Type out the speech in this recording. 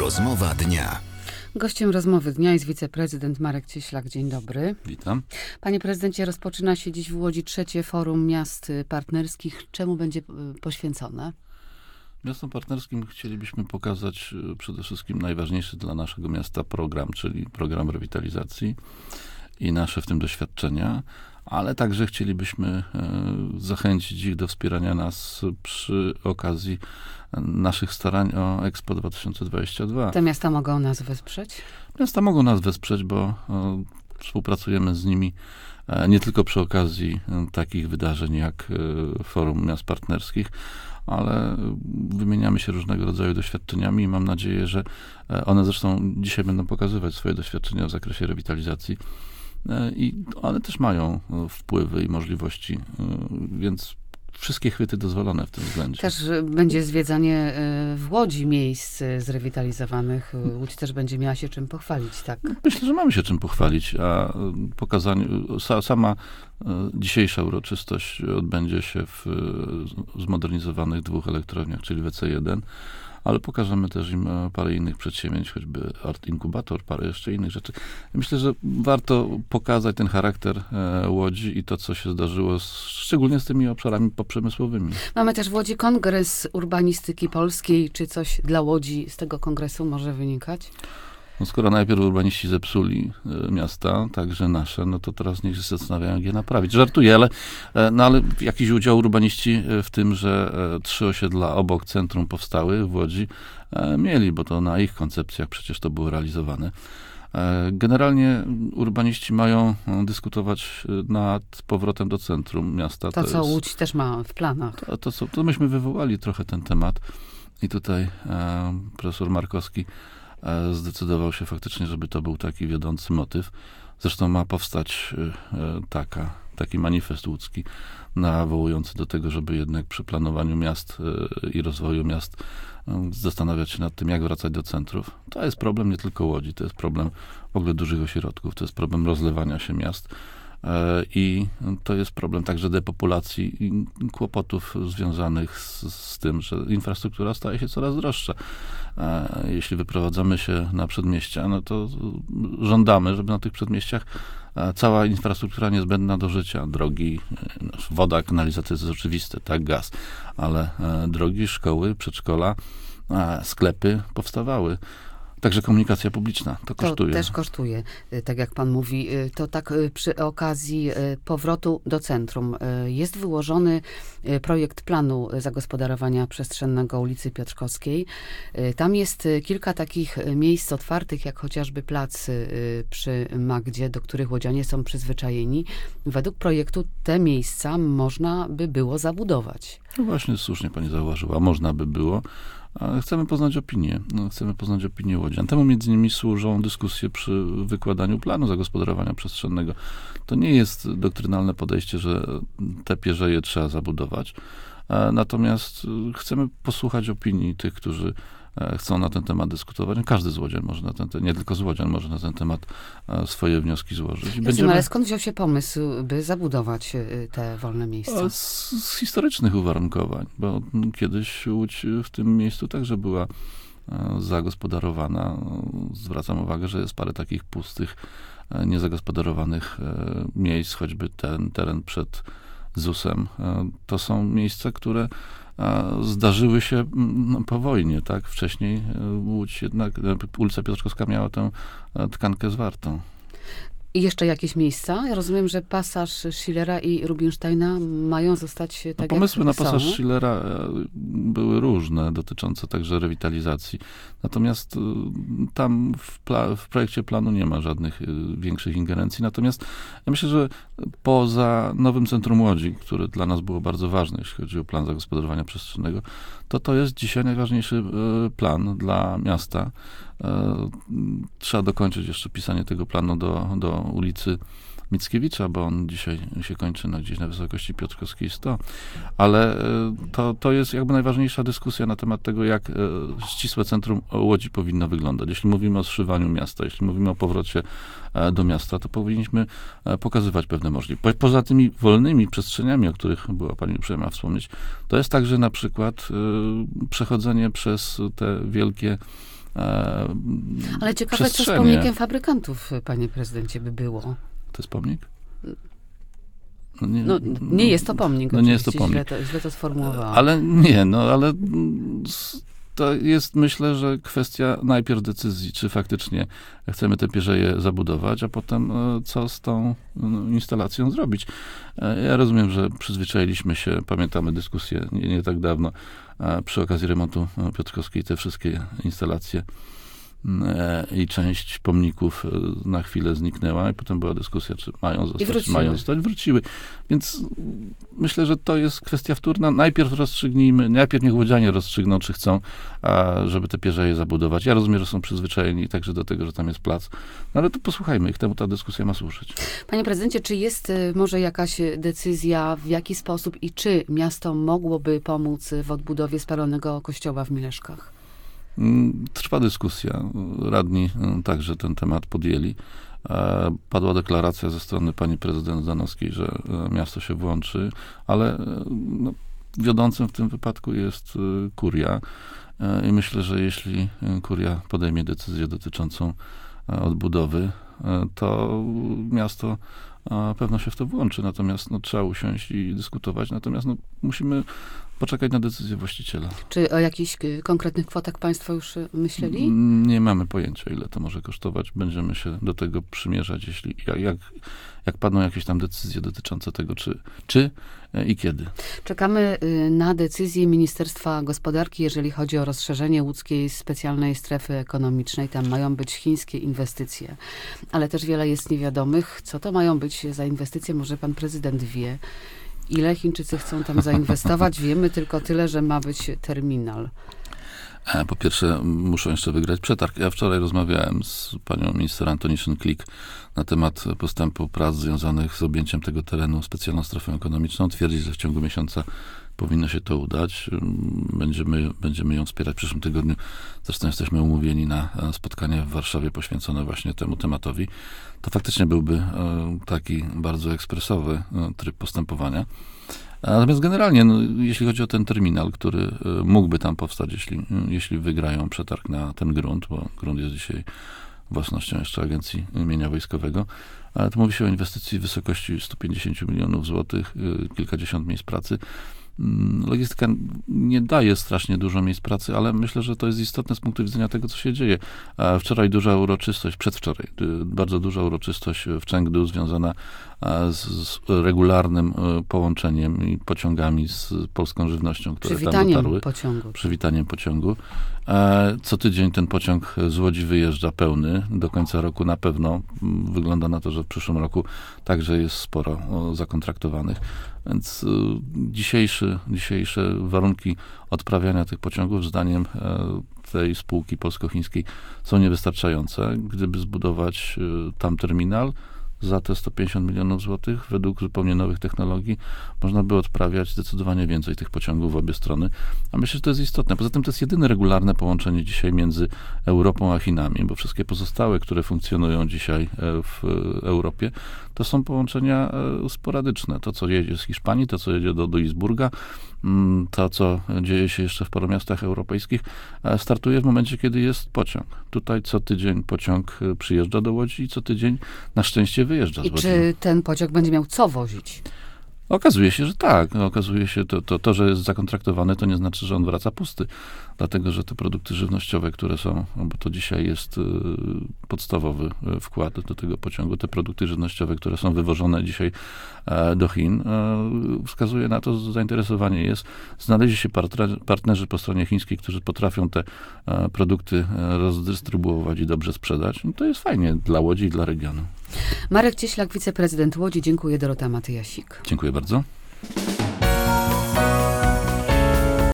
Rozmowa dnia. Gościem rozmowy dnia jest wiceprezydent Marek Cieślak. Dzień dobry. Witam. Panie prezydencie, rozpoczyna się dziś w Łodzi trzecie Forum Miast Partnerskich. Czemu będzie poświęcone? Miastom partnerskim chcielibyśmy pokazać przede wszystkim najważniejszy dla naszego miasta program, czyli program rewitalizacji i nasze w tym doświadczenia, ale także chcielibyśmy zachęcić ich do wspierania nas przy okazji naszych starań o Expo 2022. Te miasta mogą nas wesprzeć? Miasta mogą nas wesprzeć, bo współpracujemy z nimi nie tylko przy okazji takich wydarzeń jak Forum Miast Partnerskich, ale wymieniamy się różnego rodzaju doświadczeniami i mam nadzieję, że one zresztą dzisiaj będą pokazywać swoje doświadczenia w zakresie rewitalizacji. One też mają wpływy i możliwości, więc wszystkie chwyty dozwolone w tym względzie. Też będzie zwiedzanie w Łodzi miejsc zrewitalizowanych. Łódź też będzie miała się czym pochwalić, tak? Myślę, że mamy się czym pochwalić, a sama dzisiejsza uroczystość odbędzie się w zmodernizowanych 2 elektrowniach, czyli WC1, ale pokażemy też im parę innych przedsięwzięć, choćby Art Inkubator, parę jeszcze innych rzeczy. Myślę, że warto pokazać ten charakter Łodzi i to, co się zdarzyło, szczególnie z tymi obszarami poprzemysłowymi. Mamy też w Łodzi Kongres Urbanistyki Polskiej. Czy coś dla Łodzi z tego kongresu może wynikać? No skoro najpierw urbaniści zepsuli miasta, także nasze, no to teraz niech się zastanawiają, jak je naprawić. Żartuję, ale jakiś udział urbaniści w tym, że 3 osiedla obok centrum powstały w Łodzi, mieli, bo to na ich koncepcjach przecież to było realizowane. Generalnie urbaniści mają dyskutować nad powrotem do centrum miasta. To co Łódź też ma w planach. To myśmy wywołali trochę ten temat i tutaj profesor Markowski zdecydował się faktycznie, żeby to był taki wiodący motyw. Zresztą ma powstać taki manifest łódzki nawołujący do tego, żeby jednak przy planowaniu miast i rozwoju miast zastanawiać się nad tym, jak wracać do centrów. To jest problem nie tylko Łodzi, to jest problem w ogóle dużych ośrodków, to jest problem rozlewania się miast i to jest problem także depopulacji i kłopotów związanych z tym, że infrastruktura staje się coraz droższa. Jeśli wyprowadzamy się na przedmieścia, no to żądamy, żeby na tych przedmieściach cała infrastruktura niezbędna do życia, drogi, woda, kanalizacja to jest oczywiste, tak, gaz, ale drogi, szkoły, przedszkola, sklepy powstawały. Także komunikacja publiczna, to kosztuje. To też kosztuje, tak jak pan mówi. To tak przy okazji powrotu do centrum. Jest wyłożony projekt planu zagospodarowania przestrzennego ulicy Piotrkowskiej. Tam jest kilka takich miejsc otwartych, jak chociażby plac przy Magdzie, do których łodzianie są przyzwyczajeni. Według projektu te miejsca można by było zabudować. No właśnie, słusznie pani zauważyła, można by było. Chcemy poznać opinię. Chcemy poznać opinię łodzian. Temu między innymi służą dyskusje przy wykładaniu planu zagospodarowania przestrzennego. To nie jest doktrynalne podejście, że te pierzeje trzeba zabudować. Natomiast chcemy posłuchać opinii tych, którzy chcą na ten temat dyskutować. Każdy z łodzian może na ten temat, nie tylko z łodzian, może na ten temat swoje wnioski złożyć. Ale skąd wziął się pomysł, by zabudować te wolne miejsca? Z historycznych uwarunkowań, bo kiedyś Łódź w tym miejscu także była zagospodarowana. Zwracam uwagę, że jest parę takich pustych, niezagospodarowanych miejsc, choćby ten teren przed ZUS-em. To są miejsca, które zdarzyły się po wojnie, tak? Wcześniej Łódź jednak, ulica Piotrkowska miała tę tkankę zwartą. I jeszcze jakieś miejsca? Ja rozumiem, że pasaż Schillera i Rubinsteina mają zostać tak pomysły jak na pasaż Schillera były różne, dotyczące także rewitalizacji. Natomiast tam w projekcie planu nie ma żadnych większych ingerencji. Natomiast ja myślę, że poza nowym centrum Łodzi, które dla nas było bardzo ważne, jeśli chodzi o plan zagospodarowania przestrzennego, to jest dzisiaj najważniejszy plan dla miasta. Trzeba dokończyć jeszcze pisanie tego planu do ulicy Mickiewicza, bo on dzisiaj się kończy gdzieś na wysokości Piotrkowskiej 100. Ale to jest jakby najważniejsza dyskusja na temat tego, jak ścisłe centrum Łodzi powinno wyglądać. Jeśli mówimy o zszywaniu miasta, jeśli mówimy o powrocie do miasta, to powinniśmy pokazywać pewne możliwości. Poza tymi wolnymi przestrzeniami, o których była pani uprzejma wspomnieć, to jest także na przykład przechodzenie przez te wielkie Ale ciekawe, co z pomnikiem fabrykantów, panie prezydencie, by było. To jest pomnik? Nie jest to pomnik. Nie jest to pomnik. Źle to sformułowałam. Ale to jest, myślę, że kwestia najpierw decyzji, czy faktycznie chcemy te pierzeje zabudować, a potem co z tą instalacją zrobić. Ja rozumiem, że przyzwyczailiśmy się, pamiętamy dyskusję nie tak dawno przy okazji remontu Piotrkowskiej, te wszystkie instalacje i część pomników na chwilę zniknęła i potem była dyskusja, czy mają zostać, czy mają zostać. Wróciły. Więc myślę, że to jest kwestia wtórna. Najpierw niech łodzianie rozstrzygną, czy chcą, żeby te pierzeje zabudować. Ja rozumiem, że są przyzwyczajeni także do tego, że tam jest plac. No ale to posłuchajmy ich, temu ta dyskusja ma służyć. Panie prezydencie, czy jest może jakaś decyzja, w jaki sposób i czy miasto mogłoby pomóc w odbudowie spalonego kościoła w Mileszkach? Trwa dyskusja. Radni także ten temat podjęli. Padła deklaracja ze strony pani prezydent Zdanowskiej, że miasto się włączy, ale wiodącym w tym wypadku jest kuria. I myślę, że jeśli kuria podejmie decyzję dotyczącą odbudowy, to miasto pewno się w to włączy. Natomiast trzeba usiąść i dyskutować. Natomiast musimy poczekać na decyzję właściciela. Czy o jakichś konkretnych kwotach państwo już myśleli? Nie mamy pojęcia, ile to może kosztować. Będziemy się do tego przymierzać, jak padną jakieś tam decyzje dotyczące tego, czy i kiedy. Czekamy na decyzję Ministerstwa Gospodarki, jeżeli chodzi o rozszerzenie łódzkiej specjalnej strefy ekonomicznej. Tam mają być chińskie inwestycje, ale też wiele jest niewiadomych. Co to mają być za inwestycje? Może pan prezydent wie. Ile Chińczycy chcą tam zainwestować? Wiemy tylko tyle, że ma być terminal. Po pierwsze, muszą jeszcze wygrać przetarg. Ja wczoraj rozmawiałem z panią minister Antoniszyn-Klik na temat postępu prac związanych z objęciem tego terenu specjalną strefą ekonomiczną. Twierdzi, że w ciągu miesiąca powinno się to udać. Będziemy ją wspierać w przyszłym tygodniu. Zresztą jesteśmy umówieni na spotkanie w Warszawie poświęcone właśnie temu tematowi. To faktycznie byłby taki bardzo ekspresowy tryb postępowania. Natomiast generalnie, jeśli chodzi o ten terminal, który mógłby tam powstać, jeśli wygrają przetarg na ten grunt, bo grunt jest dzisiaj własnością jeszcze Agencji Mienia Wojskowego, to mówi się o inwestycji w wysokości 150 milionów złotych, kilkadziesiąt miejsc pracy. Logistyka nie daje strasznie dużo miejsc pracy, ale myślę, że to jest istotne z punktu widzenia tego, co się dzieje. Wczoraj duża uroczystość, przedwczoraj, bardzo duża uroczystość w Chengdu związana z regularnym połączeniem i pociągami z polską żywnością, które tam dotarły. Przywitaniem pociągu. Co tydzień ten pociąg z Łodzi wyjeżdża pełny. Do końca roku na pewno. Wygląda na to, że w przyszłym roku także jest sporo zakontraktowanych. Więc dzisiejsze warunki odprawiania tych pociągów, zdaniem tej spółki polsko-chińskiej, są niewystarczające. Gdyby zbudować tam terminal za te 150 milionów złotych, według zupełnie nowych technologii, można by odprawiać zdecydowanie więcej tych pociągów w obie strony. A myślę, że to jest istotne. Poza tym to jest jedyne regularne połączenie dzisiaj między Europą a Chinami, bo wszystkie pozostałe, które funkcjonują dzisiaj w Europie, to są połączenia sporadyczne. To, co jedzie z Hiszpanii, to, co jedzie do Duisburga, to, co dzieje się jeszcze w paru miastach europejskich, startuje w momencie, kiedy jest pociąg. Tutaj co tydzień pociąg przyjeżdża do Łodzi i co tydzień na szczęście wyjeżdża z Łodzi. I czy ten pociąg będzie miał co wozić? Okazuje się, że tak. Okazuje się, to, że jest zakontraktowany, to nie znaczy, że on wraca pusty. Dlatego, że te produkty żywnościowe, które są, bo to dzisiaj jest podstawowy wkład do tego pociągu, te produkty żywnościowe, które są wywożone dzisiaj do Chin, wskazuje na to, że zainteresowanie jest. Znaleźli się partnerzy po stronie chińskiej, którzy potrafią te produkty rozdystrybuować i dobrze sprzedać. No to jest fajnie dla Łodzi i dla regionu. Marek Cieślak, wiceprezydent Łodzi. Dziękuję. Dorota Matyjasik. Dziękuję bardzo.